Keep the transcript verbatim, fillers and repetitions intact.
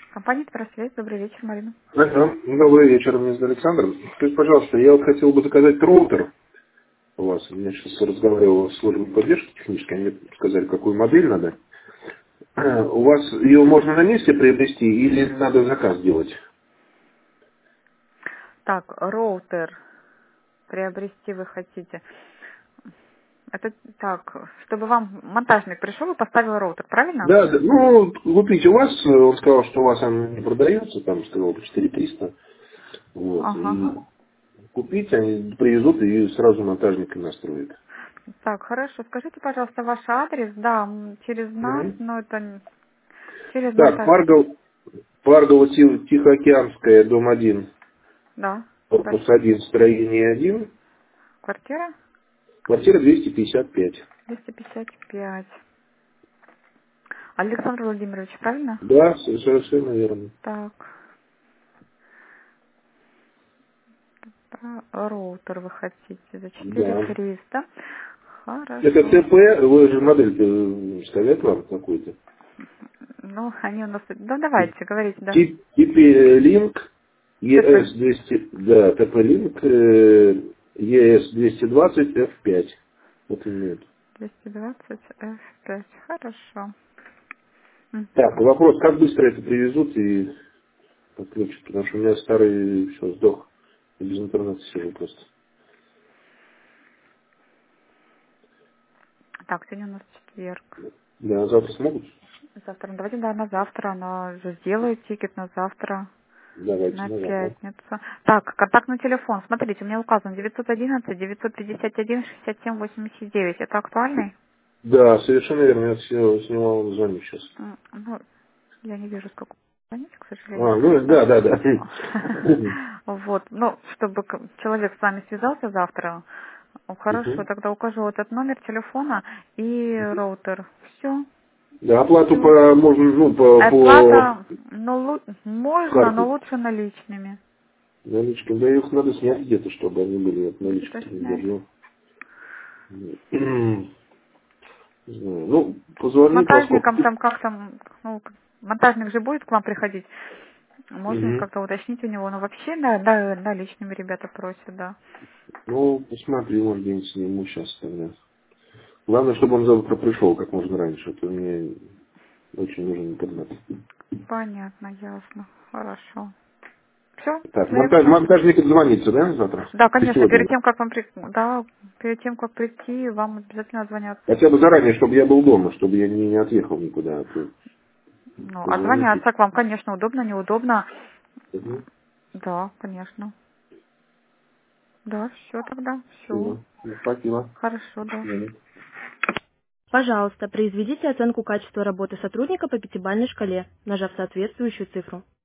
Компания «Просвет». Добрый вечер, Марина. Ага. Добрый вечер, меня зовут Александр. Скажите, пожалуйста, я вот хотел бы заказать роутер у вас. Я сейчас разговаривал с службой поддержки технической, они мне сказали, какую модель надо. У вас ее можно на месте приобрести или надо заказ делать? Так, роутер приобрести вы хотите. Это так, чтобы вам монтажник пришел и поставил роутер, правильно? Да, да, ну, купите у вас, он сказал, что у вас она не продается, там сказал четыре триста. Вот, Ага. и купить они привезут и сразу монтажника настроят. Так, хорошо. Скажите, пожалуйста, ваш адрес. Да, м, через нас, Мгм. но это не- через Так, монтаж. Паргов, Паргово Ти- Тихоокеанская, дом один. Да. Корпус Дальше. один, строение один, Квартира квартира двести пятьдесят пять. двести пятьдесят пять. Александр Владимирович, правильно? Да, совершенно верно. Так, да, роутер вы хотите за четыре Да. триста. Это Хорошо. ТП, вы же модель сказать вам какую-то? Ну, они у нас... Ну, давайте, говорите, да. TP-Link, ТП ES двести, да, TP-Link, ES двести двадцать эф пять. Вот именно это. двести двадцать эф пять. Хорошо. Так, Мгм. вопрос, как быстро это привезут и подключат, потому что у меня старый все сдох, и без интернета сижу просто. Так, сегодня у нас четверг. Да, завтра смогут? Завтра, ну, давайте, да, на завтра. Она же сделает тикет на завтра, Давайте, на на завтра. пятницу. Так, контактный телефон. Смотрите, у меня указан девятьсот одиннадцать девятьсот пятьдесят один шестьдесят семь восемьдесят девять. Это актуальный? Да, совершенно верно. Я все снимал, он звоню сейчас. М, Ну, я не вижу, сколько звонить, к сожалению. А, ну Так. да, да, да. Вот, ну, чтобы к- человек с вами связался завтра, ну, хорошо, Мгм. тогда укажу этот номер телефона и роутер. Все, Да, оплату все. по можно, ну, по, по Оплата, ну, лу- можно, но карте. лучше наличными. Наличками. Да, их надо снять где-то, чтобы они были. Вот Где-то налички не снять. держу. Не знаю. Ну, С позвони, поскольку... монтажником там как там, ну, монтажник же будет к вам приходить. Можно Мгм. как-то уточнить у него, но вообще, да, да, наличными ребята просят, да. Ну, посмотри, может, где-нибудь сниму сейчас тогда. Главное, чтобы он завтра пришел как можно раньше, а то мне очень нужен интернет. Понятно, ясно. Хорошо. Все, Так, монтаж, Александр? монтажник звонится, да, завтра? Да, Или конечно, сегодня? перед тем, как вам при... да, перед тем, как прийти, вам обязательно звонят. Хотя бы заранее, чтобы я был дома, чтобы я не, не отъехал никуда. А то Ну, позвоните. отзвоняться к вам, конечно, удобно, неудобно. Угу. Да, конечно. Да, все тогда, все. Спасибо. Ну, спасибо. Хорошо, До да. свидания. Пожалуйста, произведите оценку качества работы сотрудника по пятибалльной шкале, нажав соответствующую цифру.